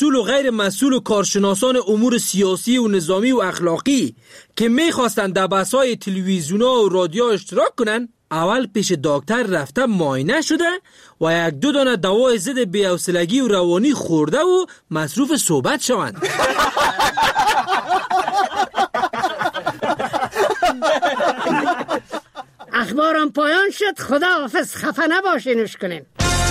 مسئول و غیر مسئول و کارشناسان امور سیاسی و نظامی و اخلاقی که میخواستن در بحث‌های تلویزیونا و رادیو اشتراک کنن، اول پیش دکتر رفته معاینه شده و 1-2 دانه دوای ضد بی‌حوصلگی و روانی خورده و مصروف صحبت شوند. اخبارم پایان شد. خدا حافظ. خفه نباشینش کنین.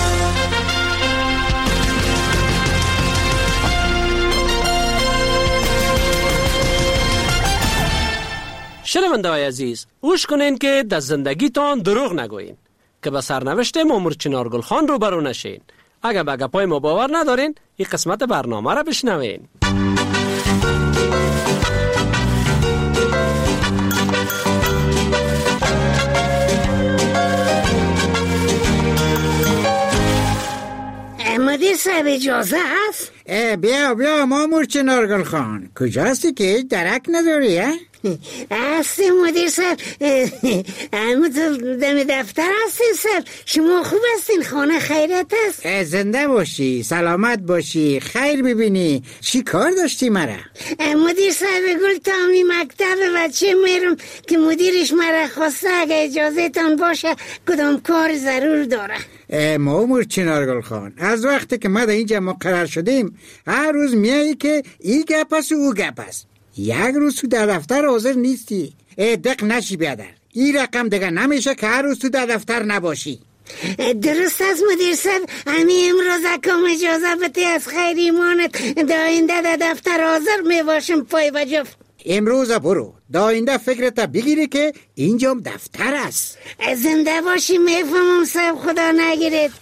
شنونده‌های عزیز، گوش کنین که در زندگیتان دروغ نگوین که به سرنوشت مامور چنارگل خان روبرو نشین. اگر به گپای ما باور ندارین، این قسمت برنامه را بشنوین. مدیر صاحب اجازه هست؟ بیا مامور چنارگل خان، کجاستی که درک نداری؟ هستی مدیر صاحب. دم دفتر هستین صاحب. شما خوب هستین؟ خانه خیرت است؟ زنده باشی، سلامت باشی، خیر ببینی. چی کار داشتی مرا؟ مدیر صاحب گل تامی مکتب بچه میرم که مدیرش مرا خواسته اگه اجازه تان باشه کدام کار ضرور داره. مامور چنارگل خان، از وقتی که ما در اینجا مقرر شدیم هر روز میایی که این گپ است و او گپ است. یک روز تو در دفتر حاضر نیستی. دق نشی بیادر. این رقم دیگه نمیشه که هر روز تو در دفتر نباشی. درست است مدیر صاحب. همین امروز اکم اجازه بده از خیر ایمانت داینده در دفتر حاضر میباشم پای و جفت. امروز برو داینده فکرت بگیری که اینجام دفتر است. زنده باشی. میفهمم صاحب. خدا نگیرید.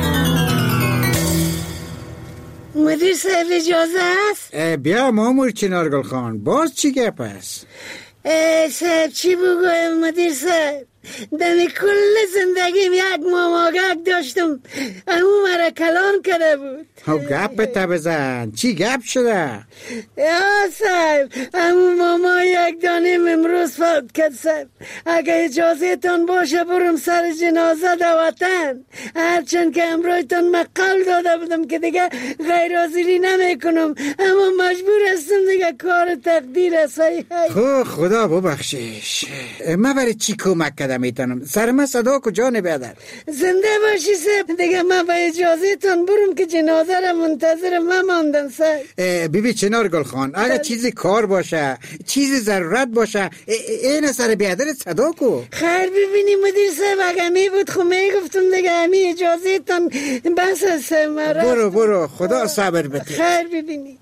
مدیر صاحب اجازه است؟ بیا مامور چنارگل خان، باز چی گپ است؟ صاحب چی بگویم مدیر صاحب؟ دمی کل زندگیم یک ماماگک داشتم، امو مرا کلان کرده بود. گپ تا بزن، چی گپ شده؟ یا صاحب امو ماما یک دانیم امروز فوت کرد صاحب. اگه اجازه تان باشه برم سر جنازه در وطن، هرچند که امروز تان مقال داده بودم که دیگه غیر حاضری نمی کنم، اما مجبور هستم دیگه کار تقدیر است. خدا ببخشش. من برای چی کمک کردم میتونم؟ سر من صدا کجا نبیادر؟ زنده باشی صاحب. دیگه من با اجازه تان برم که جنازه را منتظر من ماندن صاحب. بیبی چنارگل خان، اگر چیزی کار باشه، چیزی ضرورت باشه، این سر بیادر صدا کو. خیر ببینی مدیر صاحب، اگه می بود خو میگفتم دیگه همی اجازه تان بس است مرا. برو خدا صبر بده. خیر ببینی.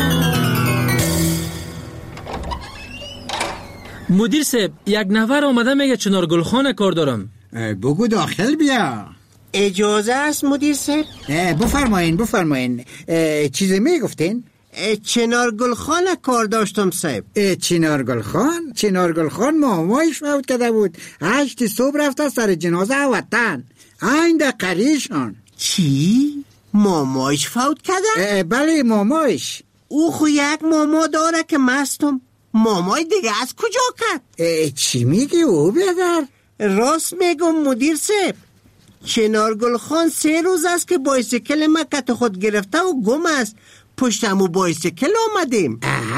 مدیر صاحب یک نفر آمده میگه چنارگل خان کار دارم. بگو داخل بیا. اجازه است مدیر صاحب؟ بفرمایین. چیزی میگفتین؟ چنارگل خان کار داشتم صاحب. چنارگل خان مامایش فوت کرده بود. 8 صبح رفته سر جنازه وطن. این دقیقیشان. چی؟ مامایش فوت کرده؟ بله مامایش. او خو یک ماما داره که مستم. مامای دیگه از کجا کرد؟ چی میگی او بیادر؟ راست میگم مدیر صاحب. چنارگل خان 3 روز است که بایسیکل ما کت خود گرفته و گم است. پشتمو بایسیکل آمدیم.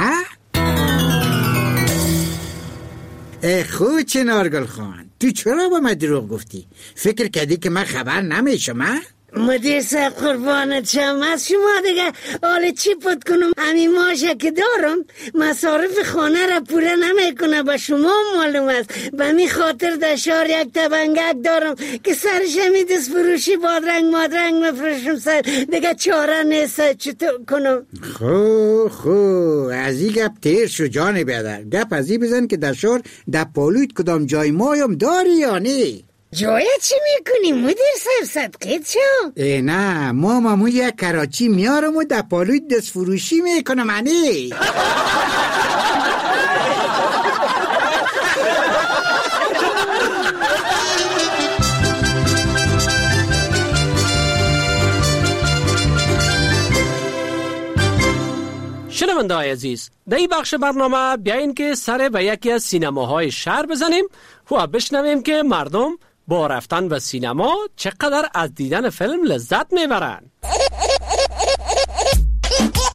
خود چنارگل خان، تو چرا با من دروغ گفتی؟ فکر کردی که من خبر نمیشم؟ مدیر صاحب قربانت شم، از شما دیگه حال چی پد کنم؟ همین ماشه که دارم مصارف خانه را پوره نمی کنه. با شما معلوم است. به می خاطر در شهر یک تبنگک دارم که سرش همی دست فروشی بادرنگ مادرنگ مفروشم سر. دیگه چاره نیست. چطور کنم؟ خو از این گپ تیر شو جان بیادر. گپ از این بزن که در شهر در پالویت کدام جای مایم داری یا نه؟ جای چی میکنی مدیر صاحب؟ صدقیت شو. نه مامو یک کراچی میارم و در پالوی دست فروشی میکنم. انی شنونده های عزیز، در این بخش برنامه بیاین که سر به یکی از سینماهای شهر بزنیم و بشنویم که مردم با رفتن به سینما چقدر از دیدن فیلم لذت میبرن.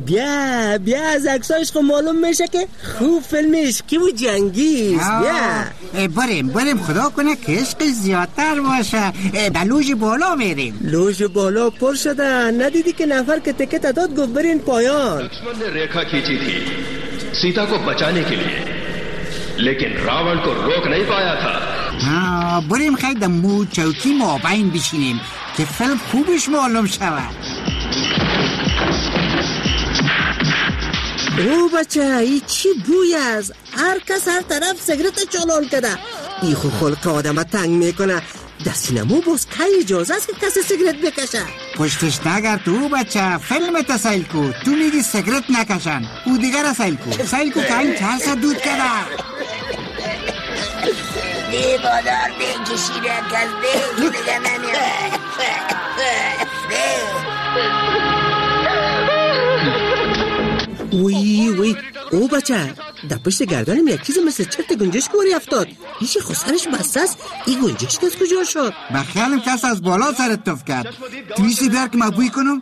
بیا از عکسایش خب معلوم میشه که خوب فیلم عشقی و جنگی است. بیا بریم خدا کنه که عشق زیادتر باشه. به لوژ بالا میریم. لوژ بالا پر شده. ندیدی که نفر که تکت داد گفت برین پایان. लक्ष्मण ने रेखा खींची थी सीता को बचाने के लिए, लेकिन रावण को रोक नहीं पाया था. بریم خیلی دمو چوکی مابین بشینیم که فیلم خوبش معلوم شود. او بچه ای چی بوی است؟ هر کس هر طرف سیگرت چالان کرده. ای خو خلق آدم تنگ میکنه. در سینما باز که اجازه است که کسی سیگرت بکشه؟ پشتش نگر تو بچه، فیلم تسایل کو. تو میگی سیگرت نکشن، او دیگر سایل کو که این ترس دود کرده. دی بادار بکشی رکز دی دیگه نمیاد. وی او بچه در پشت گردنم یک چیز مثل چرت گنجشک گوری افتاد. ایشی خسرش بسته است. این گنجشک از کجا شد؟ بخیالم کس از بالا سرت تف کرد. تویسی بیار که مبوی کنم.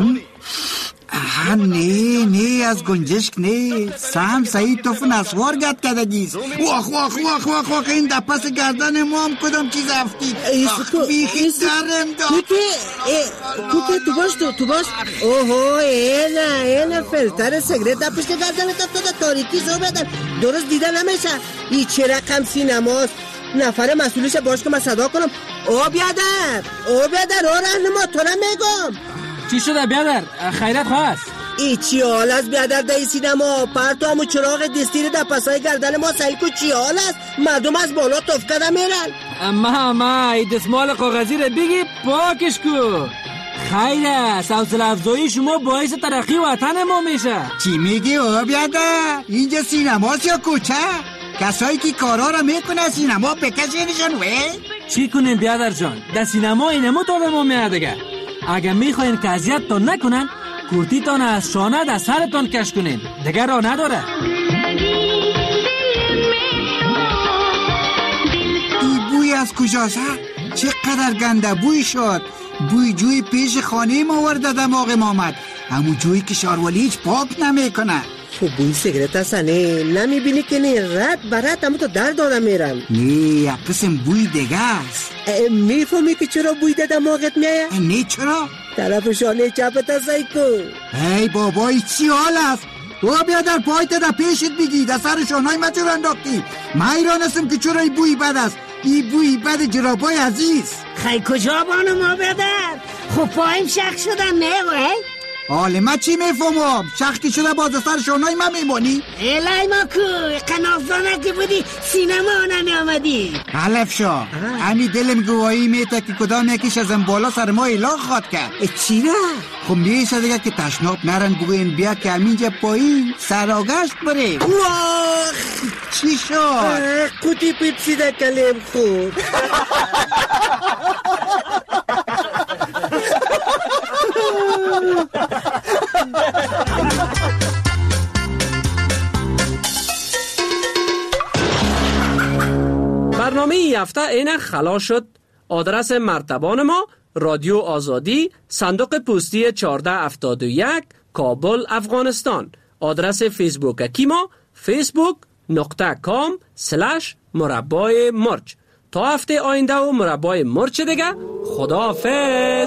نه از گنجشک نه. سهم سعید توف نسوار گرد کدگیست. واخ این در پس گردن ما هم کدام چیز افتید. بیخی درم داد. کوکه تو باش. اوهو اینه فلتر سیگرت در پشت گردن افتاده. تاریکی زو بدن درست دیده نمیشه. این چه رقم سینماست؟ نفر مسئولش باش که من صدا کنم. او بیادر رهنما تو نمیگم. چی شده بیادر؟ خیرت خواست؟ ای چی حال است بیادر در سینما؟ پرتو همون چراغ دستیر در پسای گردن ما سعی کو چی حال است؟ مردم از بالا توف کرده میرن. ما ای دستمال کاغذی رو بگی پاکش کو. خیر است، حوصله افزایی شما باعث ترقی وطن ما میشه. چی میگی او بیادر؟ اینجا سینماست یا کوچه؟ کسایی که کارا رو میکنه سینما بکشینشون وی؟ چی کنیم بیادر جان؟ در سینما اینمو تا به ما میادگه. اگر میخواین که اذیتتان نکنن، کورتیتان از شانه در سرتان کش کنین. دیگر راه نداره. این بوی از کجاست؟ چقدر گنده بوی شد. بوی جوی پیش خانه ما ورده دماغ ما آمد. همون جوی که شاروالی هیچ پاک نمیکنه. تو بوی سیگرت هستنه نمیبینی که نه رد برد همون تو در داده میرن. نه یک قسم بوی دیگه است. میفهمی که چرا بوی ده دماغت میایه؟ نه چرا؟ طرف شانه چپت هستی کو. ای بابای چی حال است؟ او بیادر پایت در پیشت بگی در سر شانهای ما چرا انداختی؟ من ایران هستم که چرا این بوی بد است. این بوی بد جرابای عزیز. خیلی کجا بانو ما بدر؟ خب پایم شخ شدن نه وی؟ حال ما چی میفهمم؟ شخصی شده باز سر شانهای من میمانی؟ الهی ما کو قنافانه که بودی سینما نمی آمدی. حلف شو همی دلم گواهی میده که کدام یکیش از این بالا سر ما اعلان خواد کرد. چی را؟ خب میشه دیگه که تشناب نرن بگوین بیا که همینجا پایین سراغشت بره. واخ چی شد؟ کتی پیپسی در کلیم خود. برنامه ای هفته اینه خلاص شد. آدرس مرتبان ما رادیو آزادی، صندوق پستی 1471 کابل افغانستان. آدرس فیسبوک کی ما facebook.com/مربای مرچ. تا هفته آینده و مربای مرچ دیگه. خداحافظ.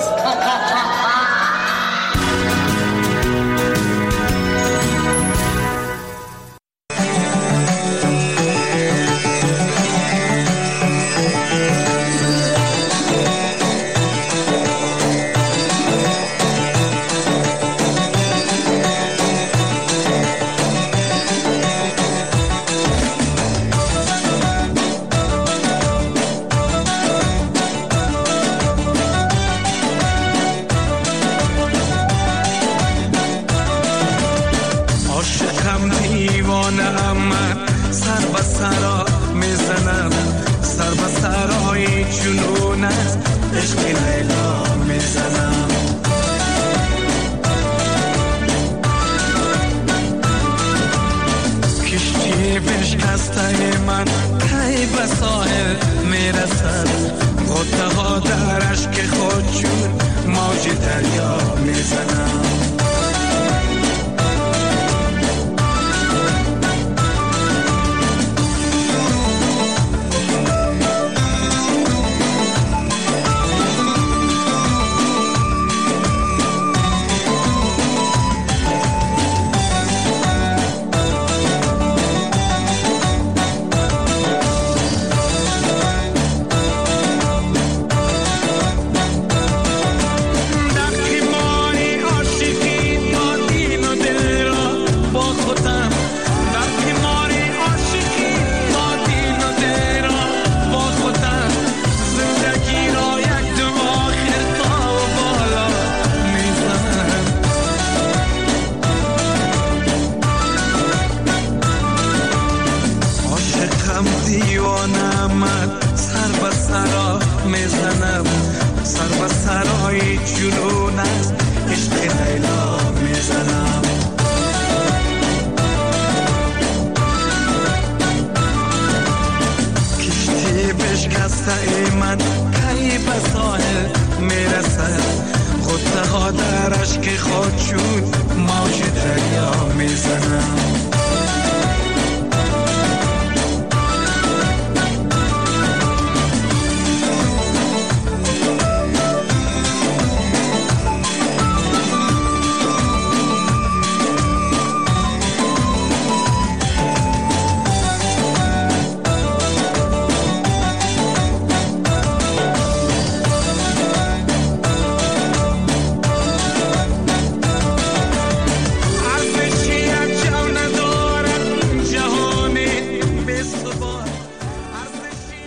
قطعه من کی به ساحل میرسد، غصه ها در اشک خود شد